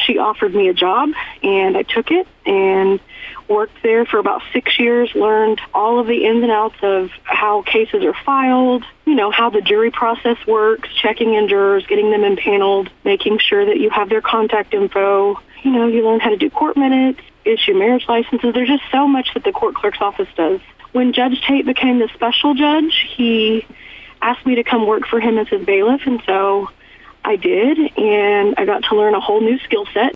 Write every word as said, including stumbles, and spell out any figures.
she offered me a job, and I took it and worked there for about six years, learned all of the ins and outs of how cases are filed, you know, how the jury process works, checking in jurors, getting them impaneled, making sure that you have their contact info. You know, you learn how to do court minutes, issue marriage licenses. There's just so much that the court clerk's office does. When Judge Tate became the special judge, he asked me to come work for him as his bailiff, and so I did, and I got to learn a whole new skill set.